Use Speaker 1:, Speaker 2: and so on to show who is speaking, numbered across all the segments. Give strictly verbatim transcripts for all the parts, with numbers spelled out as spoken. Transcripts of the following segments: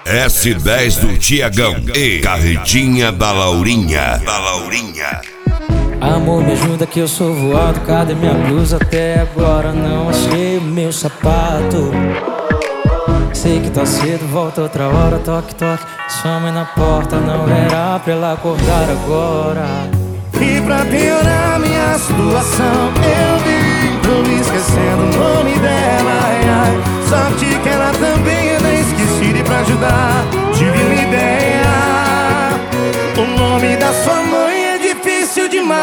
Speaker 1: S dez do Tiagão e Carretinha da Laurinha. Da Laurinha.
Speaker 2: Amor, me ajuda que eu sou voado. Cadê minha blusa? Até agora não achei o meu sapato. Sei que tá cedo, volta outra hora. Toque, toque, sua mãe na porta. Não era pra ela acordar agora.
Speaker 3: E pra piorar minha situação, eu vivo esquecendo o nome dela. Ai, ai. Sorte que ela também é bem esquecida. E pra ajudar, tive uma ideia. O nome da sua mãe é difícil demais.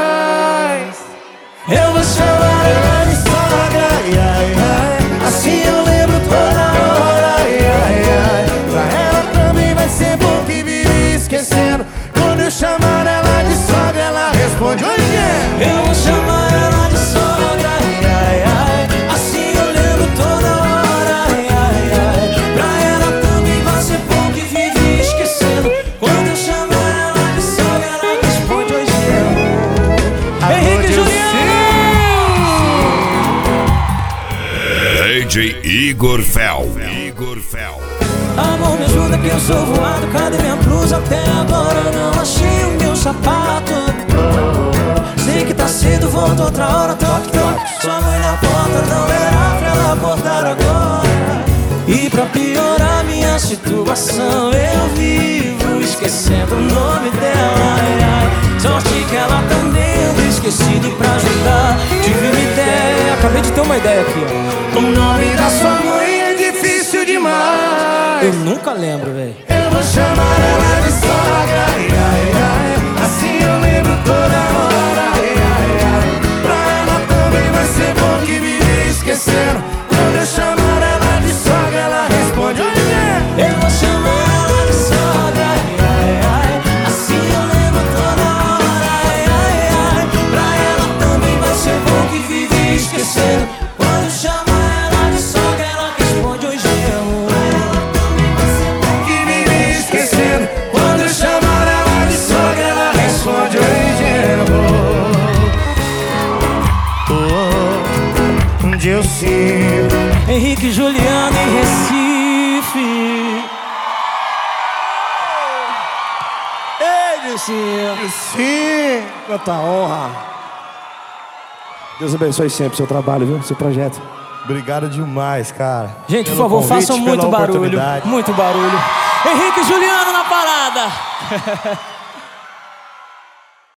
Speaker 3: Eu vou chamar ela de sogra. Ai, ai, ai. Assim eu lembro toda hora. Ai, ai, ai. Pra ela também vai ser bom que vive esquecendo. Quando eu chamar ela de sogra, ela responde: oi, é.
Speaker 2: Eu vou chamar ela de sogra. Ai, ai, ai. Assim eu lembro toda hora. Ai, ai, ai. Pra ela também vai ser bom que vive esquecendo. Quando eu chamar ela de sogra, ela responde: oi, é. Henrique Juliano.
Speaker 1: D J Igor Fel. Igor Fel.
Speaker 2: Amor, me ajuda que eu sou voado. Cadê minha blusa? Até agora não achei o meu sapato. Sei que tá cedo, volto outra hora. Toque, toque, sua mãe na porta. Não era pra ela acordar agora. E pra piorar minha situação, eu vivo esquecendo o nome dela. Ai, ai. Sorte que ela também anda esquecida. E pra ajudar, tive uma ideia. Acabei de ter uma ideia aqui, ó.
Speaker 3: O nome da sua mãe é difícil demais.
Speaker 2: Eu nunca lembro, velho.
Speaker 3: Eu vou chamar ela de sogra. Ai, ai, ai. Assim eu lembro toda hora. Ai, ai, ai. Pra ela também vai ser bom que vive esquecendo. Quando eu chamar ela de sogra, ela responde: oi, é.
Speaker 2: Eu vou chamar ela de sogra. Ai, ai, ai. Assim eu lembro toda hora. Ai, ai, ai. Pra ela também vai ser bom que vive esquecendo. Quando eu chamar ela de sogra, ela responde: oi, gemo.
Speaker 3: Que vive esquecendo. Quando eu chamar ela de sogra, ela responde: oi, gemo. Oh, onde eu sinto
Speaker 2: Henrique Juliano em Recife. Ei, Dilcinho.
Speaker 3: sim.
Speaker 4: Quanta honra. Deus abençoe sempre o seu trabalho, viu? Seu projeto.
Speaker 3: Obrigado demais, cara.
Speaker 2: Gente, por
Speaker 3: Pelo
Speaker 2: favor,
Speaker 3: convite,
Speaker 2: façam
Speaker 3: pela
Speaker 2: muito barulho.
Speaker 3: oportunidade.
Speaker 2: Muito barulho. Henrique Juliano na parada.